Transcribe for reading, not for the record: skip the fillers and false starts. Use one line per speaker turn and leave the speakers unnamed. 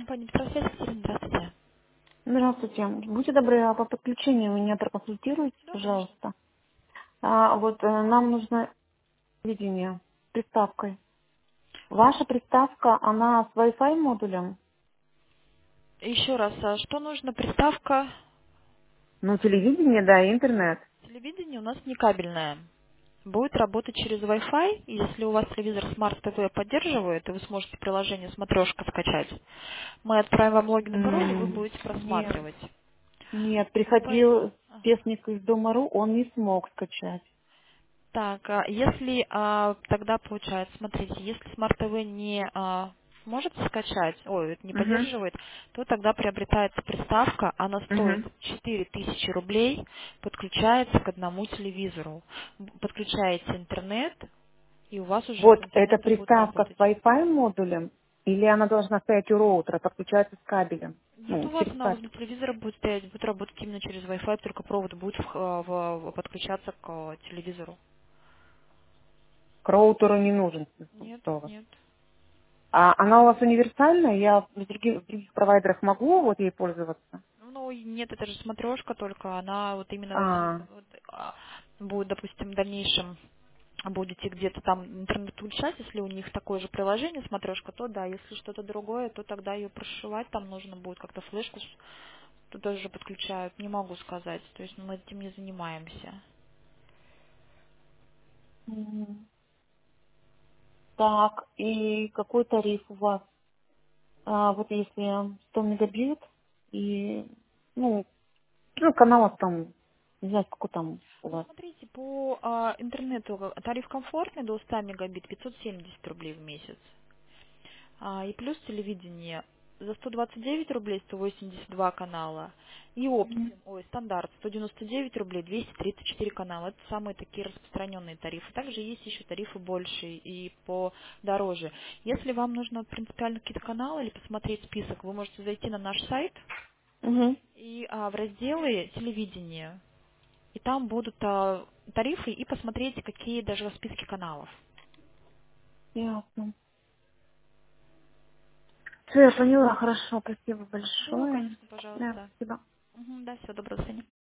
Компания «Петросвязь», Екатерина, здравствуйте.
Здравствуйте. Будьте добры, а по подключению меня проконсультируйте,
Да, конечно.
пожалуйста. Нам нужно видение с приставкой. Ваша приставка, она с Wi-Fi модулем?
Еще раз, что нужно? Приставка
Ну, телевидение, да, и интернет.
телевидения у нас не кабельная. Будет работать через Wi-Fi, и если у вас телевизор Smart TV поддерживает, и вы сможете приложение «Смотрешка» скачать, мы отправим вам логин и пароль, и вы будете
Нет,
просматривать.
нет,
По-
приходил
Ага.
песник из Дома.ру, он не смог скачать.
Так, если тогда получается, смотрите, если Smart TV не может скачать, ой, это не
Угу,
поддерживает, то тогда приобретается приставка, она стоит
угу.
4000 рублей, подключается к одному телевизору. Подключаете интернет, и у вас уже
Вот
по
эта
интернету будет
приставка
работать.
с Wi-Fi модулем, или она должна стоять у роутера, подключается с кабелем?
Нет,
Ну,
у вас
через
она
кабель.
возле телевизора будет стоять, будет работать именно через Wi-Fi, только провод будет подключаться к телевизору.
К роутеру не нужен
Нет,
провод.
нет.
А она у вас универсальная? Я в других провайдерах могу вот ей пользоваться?
Ну, и нет, это же смотрешка только, она вот именно
А,
вот, будет, допустим, в дальнейшем будете где-то там интернет включать, если у них такое же приложение смотрешка, то да, если что-то другое, то тогда ее прошивать, там нужно будет как-то флешку туда же подключают, не могу сказать, то есть мы этим не занимаемся.
м, так, и какой тариф у вас? Вот если 100 мегабит и, каналов там, не знаю, сколько там у
Ну,
вас.
смотрите, по интернету тариф комфортный до 100 мегабит 570 рублей в месяц. И плюс телевидение за 129 рублей 182 канала. И
Мгм.
Оптим, ой, стандарт 199 рублей 234 канала. Это самые такие распространенные тарифы. Также есть еще тарифы больше и подороже. Если вам нужно принципиально какие-то каналы или посмотреть список, вы можете зайти на наш сайт
Мгм.
и в разделы телевидения. И там будут тарифы и посмотреть, какие даже списки каналов.
Ясно. Все, я поняла, хорошо, спасибо
Да,
большое.
конечно,
Да,
пожалуйста.
спасибо.
Мгм, да, всего доброго, до свидания.